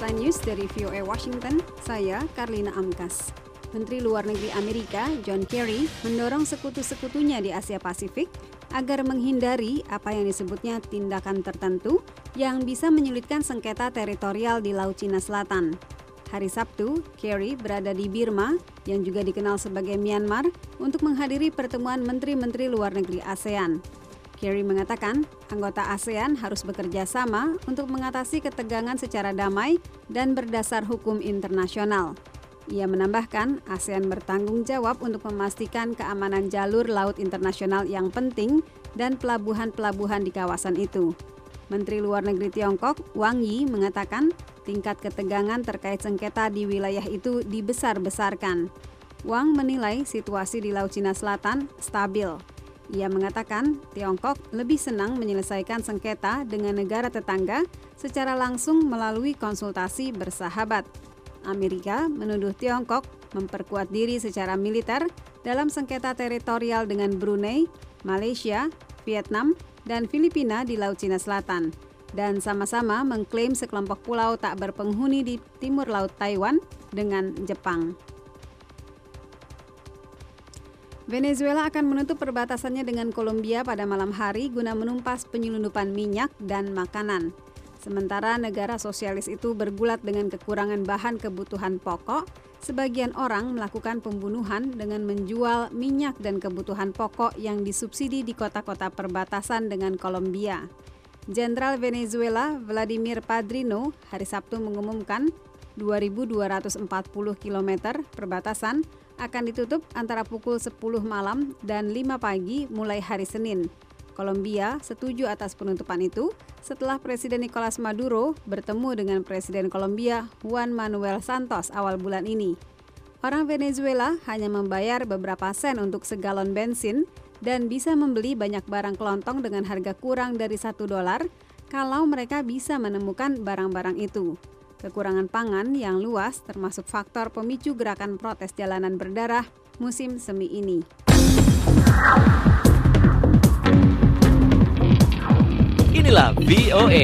Headline News dari VOA Washington, saya Karlina Amkas. Menteri Luar Negeri Amerika, John Kerry, mendorong sekutu-sekutunya di Asia Pasifik agar menghindari apa yang disebutnya tindakan tertentu yang bisa menyulitkan sengketa teritorial di Laut Cina Selatan. Hari Sabtu, Kerry berada di Burma, yang juga dikenal sebagai Myanmar, untuk menghadiri pertemuan Menteri-Menteri Luar Negeri ASEAN. Kerry mengatakan, anggota ASEAN harus bekerja sama untuk mengatasi ketegangan secara damai dan berdasar hukum internasional. Ia menambahkan, ASEAN bertanggung jawab untuk memastikan keamanan jalur laut internasional yang penting dan pelabuhan-pelabuhan di kawasan itu. Menteri Luar Negeri Tiongkok, Wang Yi, mengatakan tingkat ketegangan terkait sengketa di wilayah itu dibesar-besarkan. Wang menilai situasi di Laut Cina Selatan stabil. Ia mengatakan Tiongkok lebih senang menyelesaikan sengketa dengan negara tetangga secara langsung melalui konsultasi bersahabat. Amerika menuduh Tiongkok memperkuat diri secara militer dalam sengketa teritorial dengan Brunei, Malaysia, Vietnam, dan Filipina di Laut Cina Selatan, dan sama-sama mengklaim sekelompok pulau tak berpenghuni di timur laut Taiwan dengan Jepang. Venezuela akan menutup perbatasannya dengan Kolombia pada malam hari guna menumpas penyelundupan minyak dan makanan. Sementara negara sosialis itu bergulat dengan kekurangan bahan kebutuhan pokok, sebagian orang melakukan pembunuhan dengan menjual minyak dan kebutuhan pokok yang disubsidi di kota-kota perbatasan dengan Kolombia. Jenderal Venezuela Vladimir Padrino hari Sabtu mengumumkan 2.240 km perbatasan akan ditutup antara pukul 10 malam dan 5 pagi mulai hari Senin. Kolombia setuju atas penutupan itu setelah Presiden Nicolas Maduro bertemu dengan Presiden Kolombia Juan Manuel Santos awal bulan ini. Orang Venezuela hanya membayar beberapa sen untuk segalon bensin dan bisa membeli banyak barang kelontong dengan harga kurang dari $1 kalau mereka bisa menemukan barang-barang itu. Kekurangan pangan yang luas termasuk faktor pemicu gerakan protes jalanan berdarah musim semi ini. Inilah VOA.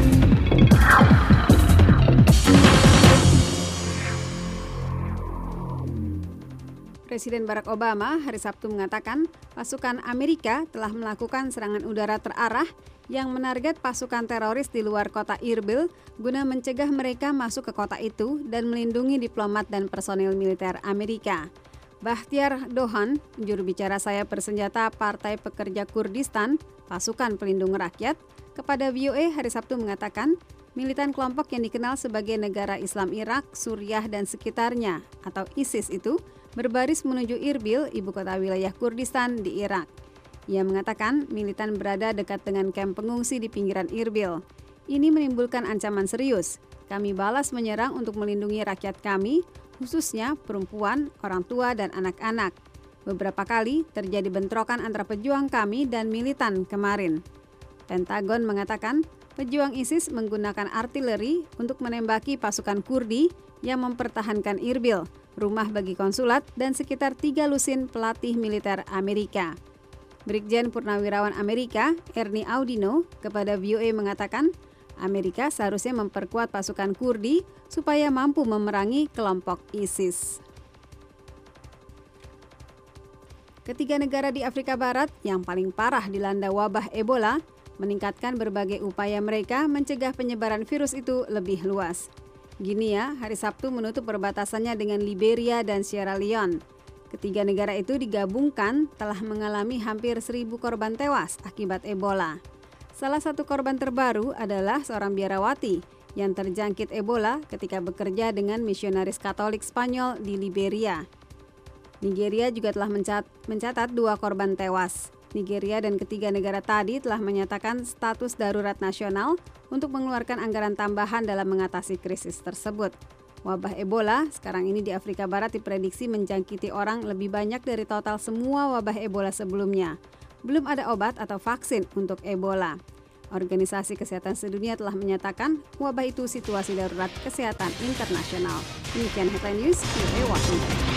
Presiden Barack Obama hari Sabtu mengatakan pasukan Amerika telah melakukan serangan udara terarah yang menarget pasukan teroris di luar kota Erbil guna mencegah mereka masuk ke kota itu dan melindungi diplomat dan personil militer Amerika. Bahtiar Dohan, juru bicara sayap bersenjata Partai Pekerja Kurdistan, Pasukan Pelindung Rakyat, kepada VOA hari Sabtu mengatakan militan kelompok yang dikenal sebagai Negara Islam Irak, Suriah, dan sekitarnya atau ISIS itu berbaris menuju Erbil, ibu kota wilayah Kurdistan di Irak. Ia mengatakan militan berada dekat dengan kamp pengungsi di pinggiran Erbil. Ini menimbulkan ancaman serius. Kami balas menyerang untuk melindungi rakyat kami, khususnya perempuan, orang tua, dan anak-anak. Beberapa kali terjadi bentrokan antara pejuang kami dan militan kemarin. Pentagon mengatakan pejuang ISIS menggunakan artileri untuk menembaki pasukan Kurdi yang mempertahankan Erbil, rumah bagi konsulat, dan sekitar 3 lusin pelatih militer Amerika. Brigjen Purnawirawan Amerika, Ernie Audino, kepada VOA mengatakan, Amerika seharusnya memperkuat pasukan Kurdi supaya mampu memerangi kelompok ISIS. Ketiga negara di Afrika Barat yang paling parah dilanda wabah Ebola meningkatkan berbagai upaya mereka mencegah penyebaran virus itu lebih luas. Guinea hari Sabtu menutup perbatasannya dengan Liberia dan Sierra Leone. Ketiga negara itu digabungkan telah mengalami hampir 1.000 korban tewas akibat Ebola. Salah satu korban terbaru adalah seorang biarawati yang terjangkit Ebola ketika bekerja dengan misionaris Katolik Spanyol di Liberia. Nigeria juga telah mencatat 2 korban tewas. Nigeria dan ketiga negara tadi telah menyatakan status darurat nasional untuk mengeluarkan anggaran tambahan dalam mengatasi krisis tersebut. Wabah Ebola sekarang ini di Afrika Barat diprediksi menjangkiti orang lebih banyak dari total semua wabah Ebola sebelumnya. Belum ada obat atau vaksin untuk Ebola. Organisasi Kesehatan Sedunia telah menyatakan wabah itu situasi darurat kesehatan internasional. Demikian Headline News, VOA Washington.